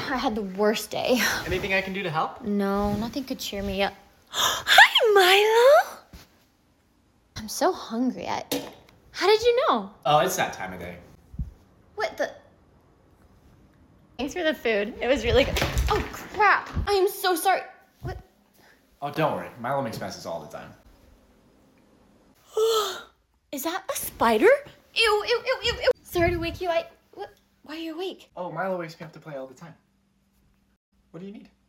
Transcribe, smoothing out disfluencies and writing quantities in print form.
I had the worst day. Anything I can do to help? No, nothing could cheer me up. Hi, Milo! I'm so hungry. How did you know? Oh, it's that time of day. What the? Thanks for the food. It was really good. Oh, crap. I am so sorry. What? Oh, don't worry. Milo makes messes all the time. Is that a spider? Ew, ew, ew, ew, ew. Sorry to wake you. What? Why are you awake? Oh, Milo wakes me up to play all the time. What do you need?